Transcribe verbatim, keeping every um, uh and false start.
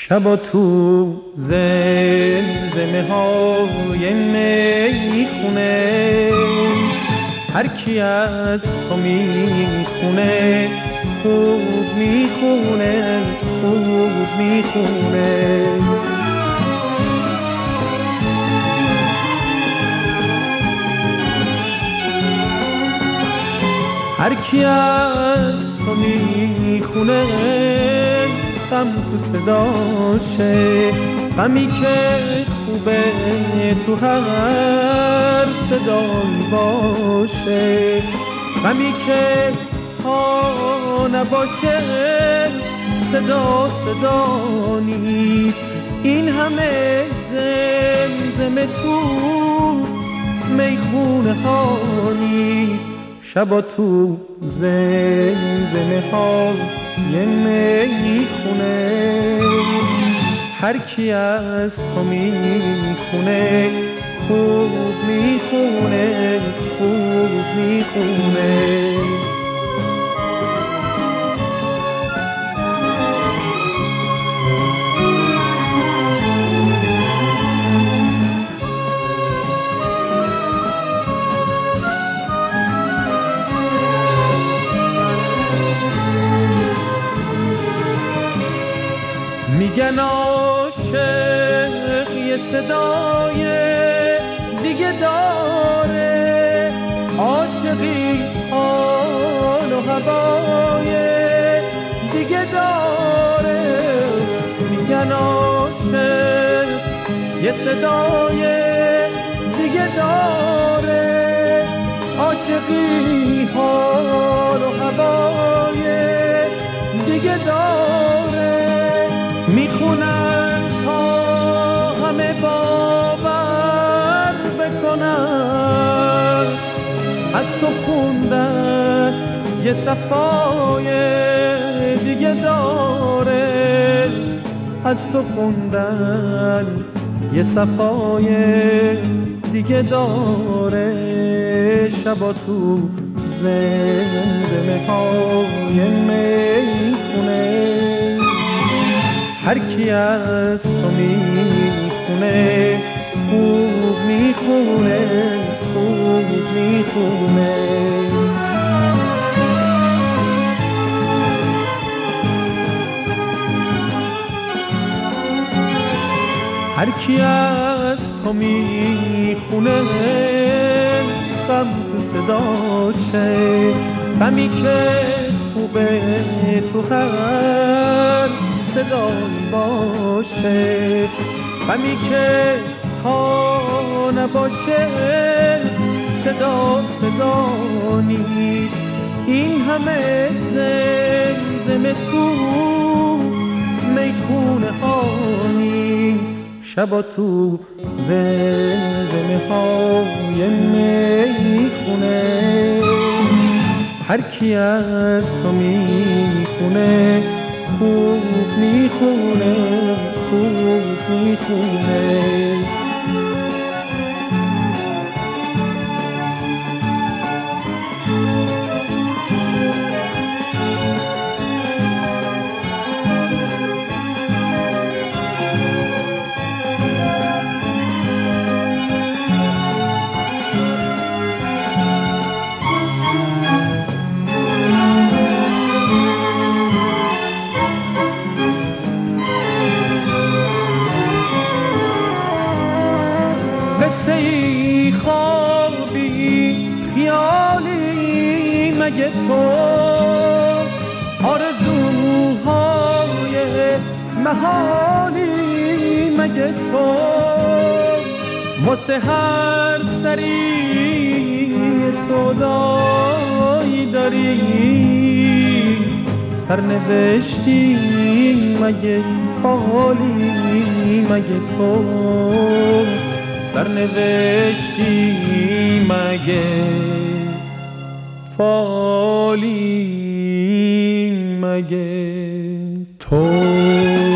شبا تو زمزمه های میخونه، هر کی از تو میخونه خوب میخونه، خوب میخونه. هر کی از تو میخونه غم تو صداشه، غمی که خوبه تو هر صدایی باشه، غمی که تا نباشه صدا صدا نیست. این همه زمزمه تو میخونه ها نیست. شبا تو زمزمه ها یه میخونه، هر کی از تو میخونه خوب میخونه، خوب میخونه. میگن عاشق یه صدای دیگه داره، عاشقی حال و هوای دیگه داره. میگن عاشق یه صدای دیگه داره، عاشقی حال و هوای دیگه داره. میخونن تا همه باور بکنن، از تو خوندن یه صفای دیگه داره، از تو خوندن یه صفای دیگه داره. شبا تو زمزمه های میخونه، هر کی از تو میخونه خوب میخونه، خوب میخونه. هر کی از تو میخونه غم تو صداشه، غمی که خوبه تو هر صدایی باشه، غمی که تا نباشه صدا صدا نیست. این همه زمزمه تو میخونه ها نیست. شبا تو زمزمه های میخونه، هر کی از تو میخونه خوب میخونه، خوب میخونه. قصه ای خوابی خیالی مگه تو، آرزوهای محالی مگه تو، واسه هر سری سودایی داری، سرنوشتی مگه فالی مگه تو، سرنوشتی مگه فالی مگه تو.